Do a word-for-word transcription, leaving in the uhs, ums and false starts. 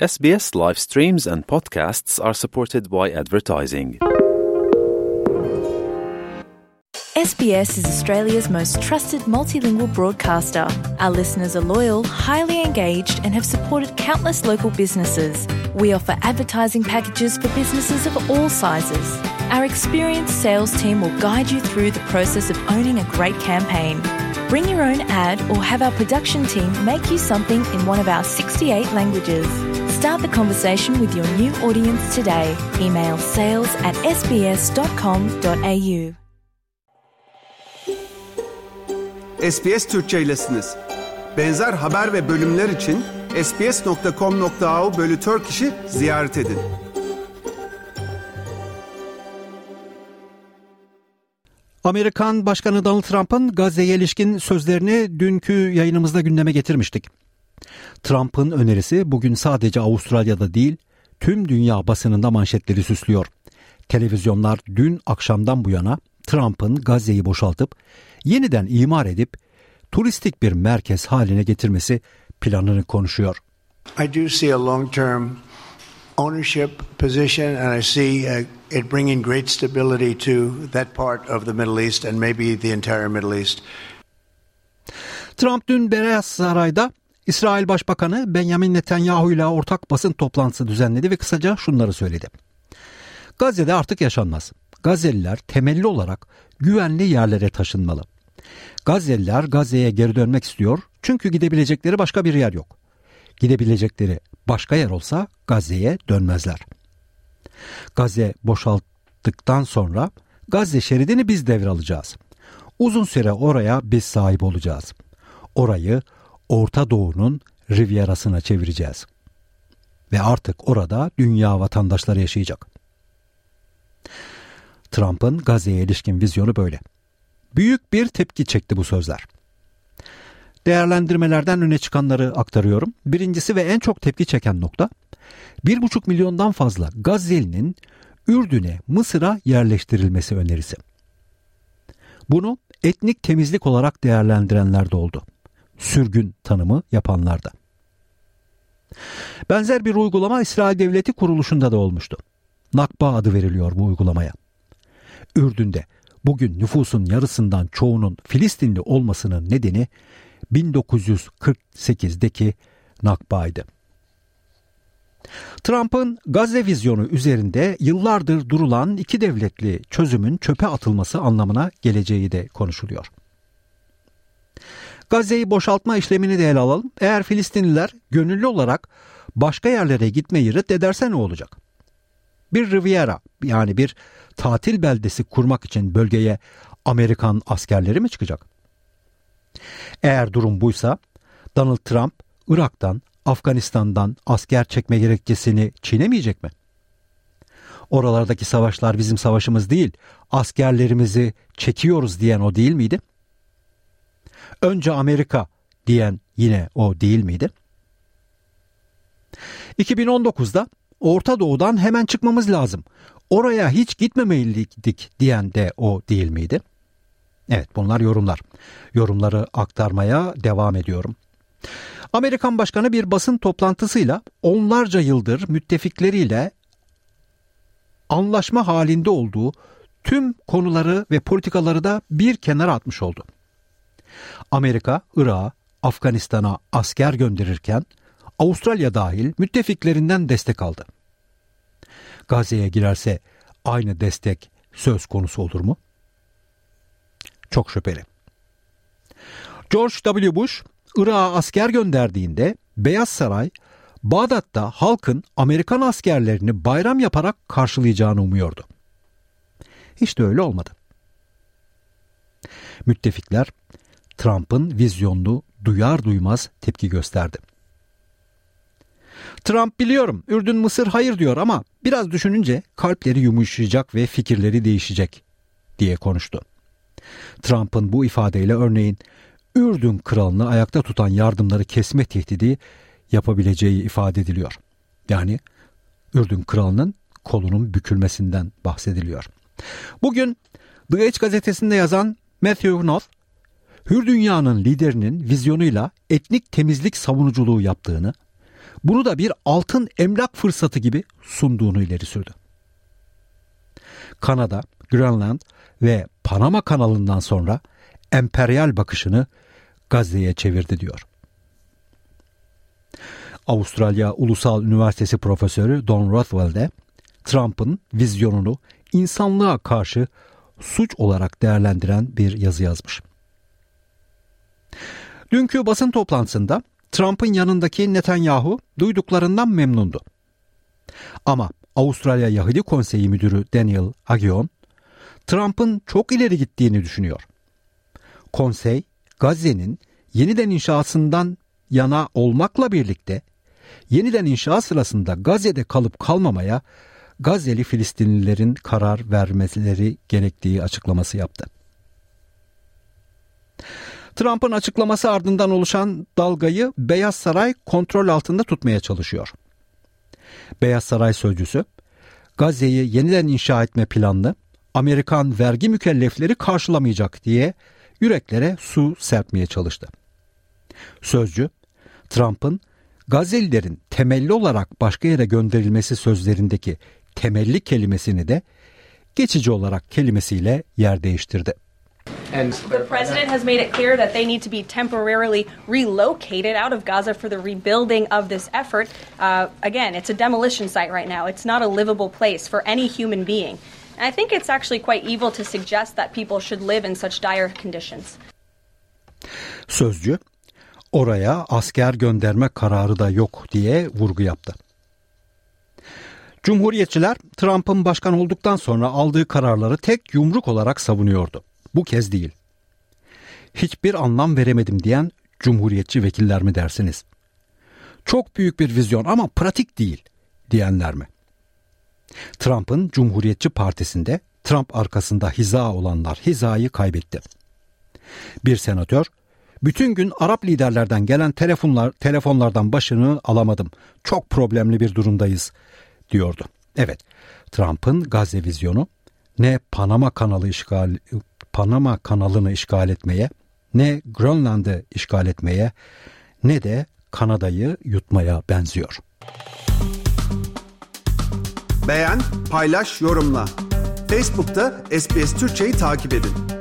S B S live streams and podcasts are supported by advertising. S B S is Australia's most trusted multilingual broadcaster. Our listeners are loyal, highly engaged, and have supported countless local businesses. We offer advertising packages for businesses of all sizes. Our experienced sales team will guide you through the process of owning a great campaign. Bring your own ad or have our production team make you something in one of our sixty-eight languages. Start the conversation with your new audience today. Email sales at s b s dot com dot a u. S B S Türkçe'ylesiniz. Benzer haber ve bölümler için s b s dot com dot a u bölü Turkish'i ziyaret edin. Amerikan Başkanı Donald Trump'ın Gazze'ye ilişkin sözlerini dünkü yayınımızda gündeme getirmiştik. Trump'ın önerisi bugün sadece Avustralya'da değil, tüm dünya basınında manşetleri süslüyor. Televizyonlar dün akşamdan bu yana Trump'ın Gazze'yi boşaltıp yeniden imar edip turistik bir merkez haline getirmesi planını konuşuyor. I do see a long-term ownership position and I see uh, it bringing great stability to that part of the Middle East and maybe the entire Middle East. Trump dün Beyaz Saray'da İsrail Başbakanı Benjamin Netanyahu ile ortak basın toplantısı düzenledi ve kısaca şunları söyledi. Gazze'de artık yaşanmaz. Gazze'liler temelli olarak güvenli yerlere taşınmalı. Gazze'liler Gazze'ye geri dönmek istiyor çünkü gidebilecekleri başka bir yer yok. Gidebilecekleri başka yer olsa Gazze'ye dönmezler. Gazze boşalttıktan sonra Gazze şeridini biz devralacağız. Uzun süre oraya biz sahip olacağız. Orayı Orta Doğu'nun Rivierası'na çevireceğiz. Ve artık orada dünya vatandaşları yaşayacak. Trump'ın Gazze'ye ilişkin vizyonu böyle. Büyük bir tepki çekti bu sözler. Değerlendirmelerden öne çıkanları aktarıyorum. Birincisi ve en çok tepki çeken nokta, bir buçuk milyondan fazla Gazze'linin Ürdün'e, Mısır'a yerleştirilmesi önerisi. Bunu etnik temizlik olarak değerlendirenler de oldu. Sürgün tanımı yapanlar da. Benzer bir uygulama İsrail Devleti kuruluşunda da olmuştu. Nakba adı veriliyor bu uygulamaya. Ürdün'de bugün nüfusun yarısından çoğunun Filistinli olmasının nedeni bin dokuz yüz kırk sekizdeki Nakba'ydı. Trump'ın Gazze vizyonu üzerinde yıllardır durulan iki devletli çözümün çöpe atılması anlamına geleceği de konuşuluyor. Gazze'yi boşaltma işlemini de ele alalım. Eğer Filistinliler gönüllü olarak başka yerlere gitmeyi reddederse ne olacak? Bir Riviera, yani bir tatil beldesi kurmak için bölgeye Amerikan askerleri mi çıkacak? Eğer durum buysa Donald Trump Irak'tan, Afganistan'dan asker çekme gerekçesini çiğnemeyecek mi? Oralardaki savaşlar bizim savaşımız değil, askerlerimizi çekiyoruz diyen o değil miydi? Önce Amerika diyen yine o değil miydi? iki bin on dokuzda Orta Doğu'dan hemen çıkmamız lazım. Oraya hiç gitmemeliydik diyen de o değil miydi? Evet, bunlar yorumlar. Yorumları aktarmaya devam ediyorum. Amerikan Başkanı bir basın toplantısıyla onlarca yıldır müttefikleriyle anlaşma halinde olduğu tüm konuları ve politikaları da bir kenara atmış oldu. Amerika, Irak'a, Afganistan'a asker gönderirken Avustralya dahil müttefiklerinden destek aldı. Gazze'ye girerse aynı destek söz konusu olur mu? Çok şüpheli. George W. Bush, Irak'a asker gönderdiğinde Beyaz Saray, Bağdat'ta halkın Amerikan askerlerini bayram yaparak karşılayacağını umuyordu. Hiç de öyle olmadı. Müttefikler Trump'ın vizyonunu duyar duymaz tepki gösterdi. Trump biliyorum Ürdün Mısır hayır diyor ama biraz düşününce kalpleri yumuşayacak ve fikirleri değişecek diye konuştu. Trump'ın bu ifadeyle örneğin Ürdün kralını ayakta tutan yardımları kesme tehdidi yapabileceği ifade ediliyor. Yani Ürdün kralının kolunun bükülmesinden bahsediliyor. Bugün The Age gazetesinde yazan Matthew Knopf, Hür Dünya'nın liderinin vizyonuyla etnik temizlik savunuculuğu yaptığını, bunu da bir altın emlak fırsatı gibi sunduğunu ileri sürdü. Kanada, Grönland ve Panama kanalından sonra emperyal bakışını Gazze'ye çevirdi diyor. Avustralya Ulusal Üniversitesi Profesörü Don Rothwell de Trump'ın vizyonunu insanlığa karşı suç olarak değerlendiren bir yazı yazmış. Dünkü basın toplantısında Trump'ın yanındaki Netanyahu duyduklarından memnundu. Ama Avustralya Yahudi Konseyi Müdürü Daniel Agion, Trump'ın çok ileri gittiğini düşünüyor. Konsey, Gazze'nin yeniden inşasından yana olmakla birlikte yeniden inşa sırasında Gazze'de kalıp kalmamaya Gazze'li Filistinlilerin karar vermeleri gerektiği açıklaması yaptı. Trump'ın açıklaması ardından oluşan dalgayı Beyaz Saray kontrol altında tutmaya çalışıyor. Beyaz Saray sözcüsü, Gazze'yi yeniden inşa etme planını Amerikan vergi mükellefleri karşılamayacak diye yüreklere su serpmeye çalıştı. Sözcü, Trump'ın Gazze'lilerin temelli olarak başka yere gönderilmesi sözlerindeki temelli kelimesini de geçici olarak kelimesiyle yer değiştirdi. The president has made it clear that they need to be temporarily relocated out of Gaza for the rebuilding of this effort. Uh, again, it's a demolition site right now. It's not a livable place for any human being. And I think it's actually quite evil to suggest that people should live in such dire conditions. Sözcü, oraya asker gönderme kararı da yok diye vurgu yaptı. Cumhuriyetçiler Trump'ın başkan olduktan sonra aldığı kararları tek yumruk olarak savunuyordu. Bu kez değil. Hiçbir anlam veremedim diyen cumhuriyetçi vekiller mi dersiniz? Çok büyük bir vizyon ama pratik değil diyenler mi? Trump'ın Cumhuriyetçi Partisi'nde Trump arkasında hiza olanlar hizayı kaybetti. Bir senatör, bütün gün Arap liderlerden gelen telefonlar, telefonlardan başını alamadım. Çok problemli bir durumdayız diyordu. Evet, Trump'ın Gazze vizyonu ne Panama kanalı işgal Panama kanalını işgal etmeye, ne Grönland'ı işgal etmeye, ne de Kanada'yı yutmaya benziyor. Beğen, paylaş, yorumla. Facebook'ta S B S Türkçe'yi takip edin.